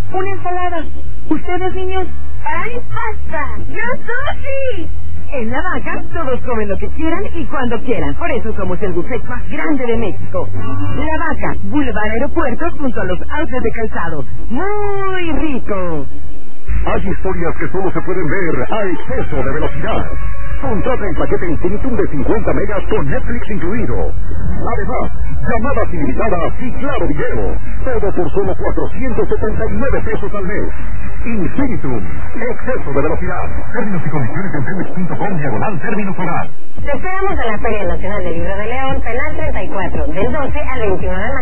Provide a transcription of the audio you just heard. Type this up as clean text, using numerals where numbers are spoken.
una ensalada. ¿Ustedes, niños? ¡Ay, pasta! ¡Yo sushi! En La Vaca, todos comen lo que quieran y cuando quieran. Por eso somos el buffet más grande de México. La Vaca, Boulevard Aeropuertos, junto a los outlets de calzado. ¡Muy rico! Hay historias que solo se pueden ver a exceso de velocidad. Contrata el paquete Infinitum de 50 megas con Netflix incluido. Además, llamadas ilimitadas y claro video. Todo por solo 479 pesos al mes. Infinitum, exceso de velocidad. Términos y condiciones en Telmex.com/términos hogar. Te esperamos en la Feria Nacional del Libro de León, Penal 34, del 12 al 21 de mayo.